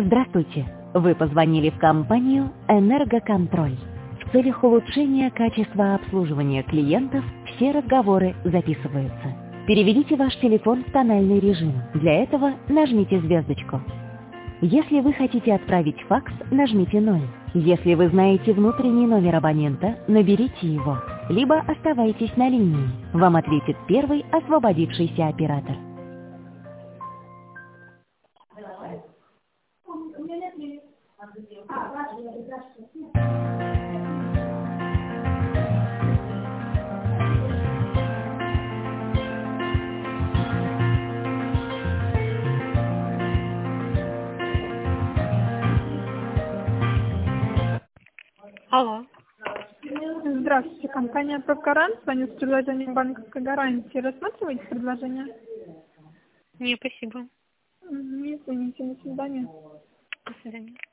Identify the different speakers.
Speaker 1: Здравствуйте! Вы позвонили в компанию «Энергоконтроль». В целях улучшения качества обслуживания клиентов все разговоры записываются. Переведите ваш телефон в тональный режим. Для этого нажмите звездочку. Если вы хотите отправить факс, нажмите 0. Если вы знаете внутренний номер абонента, наберите его. Либо оставайтесь на линии. Вам ответит первый освободившийся оператор.
Speaker 2: Алло.
Speaker 3: Здравствуйте, компания «Профгарант». Звоню с предложением банковской гарантии. Рассматриваете предложение?
Speaker 2: Не, спасибо.
Speaker 3: Извините, до свидания.
Speaker 2: До свидания.